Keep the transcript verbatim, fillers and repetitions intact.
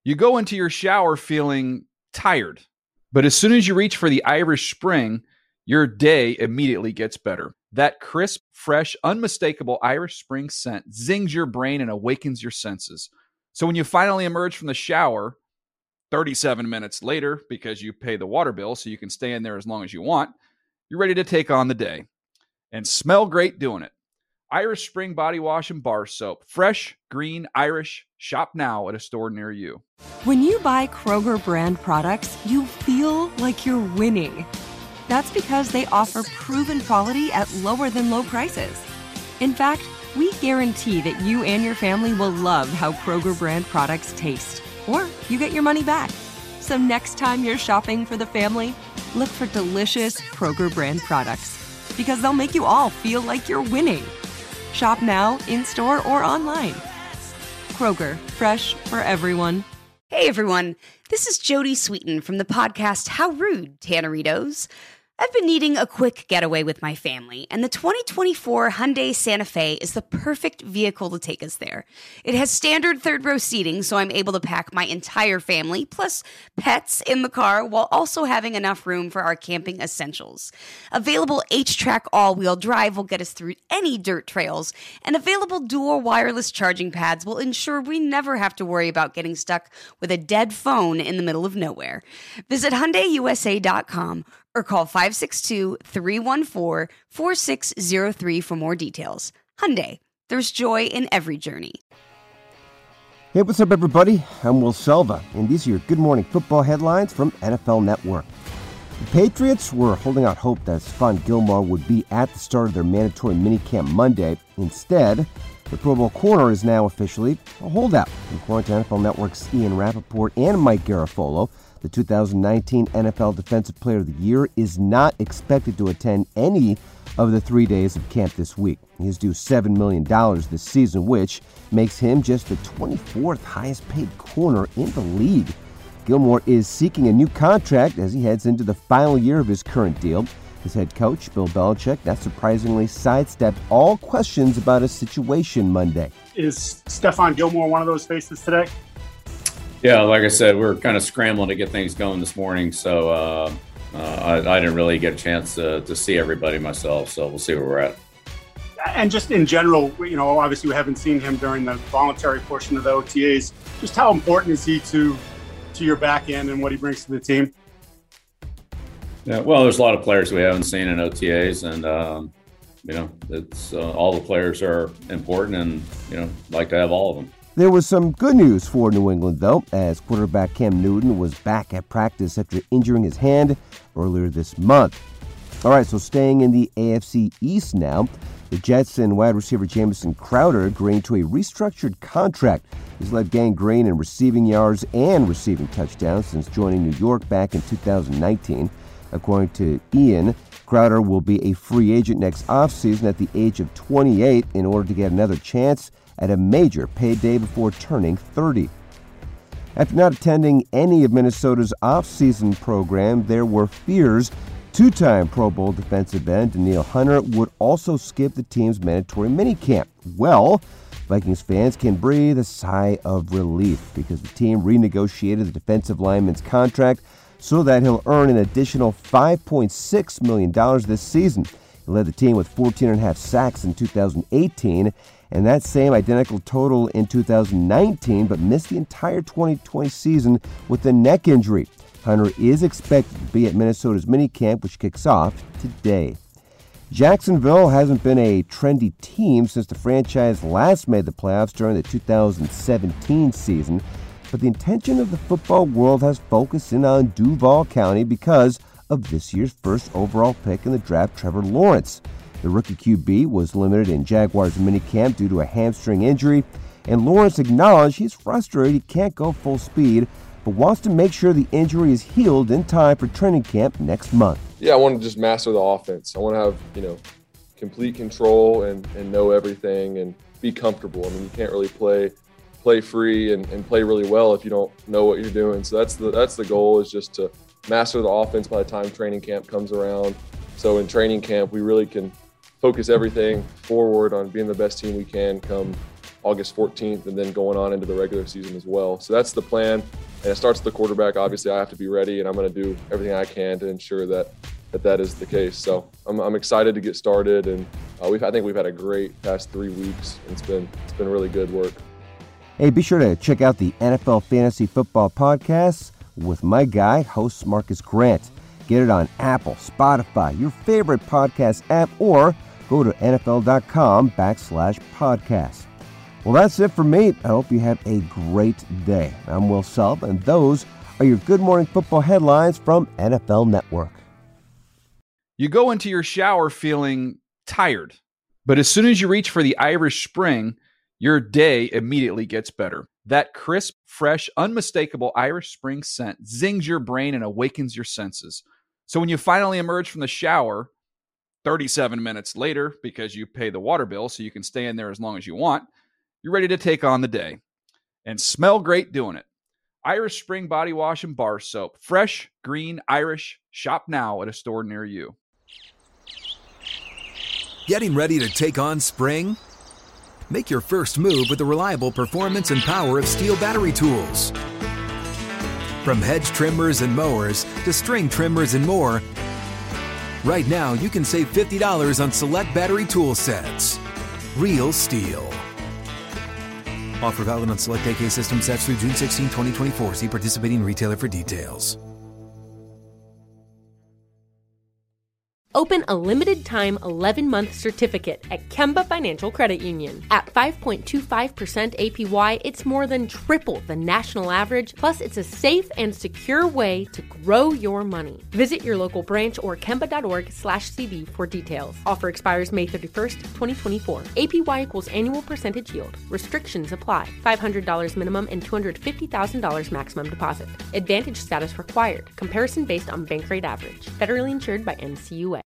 You go into your shower feeling tired, but as soon as you reach for the Irish Spring, your day immediately gets better. That crisp, fresh, unmistakable Irish Spring scent zings your brain and awakens your senses. So when you finally emerge from the shower, thirty-seven minutes later, because you pay the water bill so you can stay in there as long as you want, you're ready to take on the day and smell great doing it. Irish Spring Body Wash and Bar Soap. Fresh, green, Irish. Shop now at a store near you. When you buy Kroger brand products, you feel like you're winning. That's because they offer proven quality at lower than low prices. In fact, we guarantee that you and your family will love how Kroger brand products taste, or you get your money back. So next time you're shopping for the family, look for delicious Kroger brand products, because they'll make you all feel like you're winning. Shop now, in-store, or online. Kroger, fresh for everyone. Hey everyone, this is Jody Sweeten from the podcast How Rude, Tanneritos. I've been needing a quick getaway with my family, and the twenty twenty-four Hyundai Santa Fe is the perfect vehicle to take us there. It has standard third-row seating, so I'm able to pack my entire family, plus pets, in the car, while also having enough room for our camping essentials. Available H-Track all-wheel drive will get us through any dirt trails, and available dual wireless charging pads will ensure we never have to worry about getting stuck with a dead phone in the middle of nowhere. Visit Hyundai U S A dot com or call five six two, three one four, four six zero three for more details. Hyundai, there's joy in every journey. Hey, what's up, everybody? I'm Will Selva, and these are your Good Morning Football headlines from N F L Network. The Patriots were holding out hope that Stephon Gilmore would be at the start of their mandatory minicamp Monday. Instead, the Pro Bowl corner is now officially a holdout. According to N F L Network's Ian Rappaport and Mike Garafolo, the two thousand nineteen N F L Defensive Player of the Year is not expected to attend any of the three days of camp this week. He's due seven million dollars this season, which makes him just the twenty-fourth highest paid corner in the league. Gilmore is seeking a new contract as he heads into the final year of his current deal. His head coach, Bill Belichick, not surprisingly sidestepped all questions about his situation Monday. Is Stephon Gilmore one of those faces today? Yeah, like I said, we we're kind of scrambling to get things going this morning, so uh, uh, I, I didn't really get a chance to, to see everybody myself, so we'll see where we're at. And just in general, you know, obviously we haven't seen him during the voluntary portion of the O T As. Just how important is he to to your back end and what he brings to the team? Yeah, well, there's a lot of players we haven't seen in O T As, and um, you know, it's uh, all the players are important, and you know, like to have all of them. There was some good news for New England, though, as quarterback Cam Newton was back at practice after injuring his hand earlier this month. All right, so staying in the A F C East now, the Jets and wide receiver Jamison Crowder agreeing to a restructured contract. He's led gang green in receiving yards and receiving touchdowns since joining New York back in two thousand nineteen. According to Ian, Crowder will be a free agent next offseason at the age of twenty-eight in order to get another chance at a major payday before turning thirty. After not attending any of Minnesota's off-season program, there were fears two-time Pro Bowl defensive end Danielle Hunter would also skip the team's mandatory minicamp. Well, Vikings fans can breathe a sigh of relief because the team renegotiated the defensive lineman's contract so that he'll earn an additional five point six million dollars this season. He led the team with fourteen and a half sacks in two thousand eighteen, and that same identical total in two thousand nineteen, but missed the entire twenty twenty season with a neck injury. Hunter is expected to be at Minnesota's minicamp, which kicks off today. Jacksonville hasn't been a trendy team since the franchise last made the playoffs during the two thousand seventeen season, but the attention of the football world has focused in on Duval County because of this year's first overall pick in the draft, Trevor Lawrence. The rookie Q B was limited in Jaguars minicamp due to a hamstring injury, and Lawrence acknowledged he's frustrated he can't go full speed, but wants to make sure the injury is healed in time for training camp next month. Yeah, I want to just master the offense. I want to have, you know, complete control and, and know everything and be comfortable. I mean, you can't really play play free and, and play really well if you don't know what you're doing. So that's the that's the goal, is just to master the offense by the time training camp comes around. So in training camp, we really can focus everything forward on being the best team we can come August fourteenth and then going on into the regular season as well. So that's the plan. And it starts with the quarterback. Obviously, I have to be ready, and I'm going to do everything I can to ensure that that, that is the case. So I'm, I'm excited to get started, and uh, we've I think we've had a great past three weeks. It's been it's been really good work. Hey, be sure to check out the N F L Fantasy Football Podcast with my guy, host Marcus Grant. Get it on Apple, Spotify, your favorite podcast app, or go to nfl.com backslash podcast. Well, that's it for me. I hope you have a great day. I'm Will Self, and those are your Good Morning Football headlines from N F L Network. You go into your shower feeling tired, but as soon as you reach for the Irish Spring, your day immediately gets better. That crisp, fresh, unmistakable Irish Spring scent zings your brain and awakens your senses. So when you finally emerge from the shower, thirty-seven minutes later, because you pay the water bill so you can stay in there as long as you want, you're ready to take on the day and smell great doing it. Irish Spring Body Wash and Bar Soap. Fresh, green, Irish. Shop now at a store near you. Getting ready to take on spring? Make your first move with the reliable performance and power of Steel battery tools. From hedge trimmers and mowers to string trimmers and more, right now you can save fifty dollars on select battery tool sets. Real Steel. Offer valid on select A K system sets through June sixteenth, twenty twenty-four. See participating retailer for details. Open a limited-time eleven-month certificate at Kemba Financial Credit Union. At five point two five percent A P Y, it's more than triple the national average, plus it's a safe and secure way to grow your money. Visit your local branch or kemba.org slash CD for details. Offer expires May thirty-first, twenty twenty-four. A P Y equals annual percentage yield. Restrictions apply. five hundred dollars minimum and two hundred fifty thousand dollars maximum deposit. Advantage status required. Comparison based on bank rate average. Federally insured by N C U A.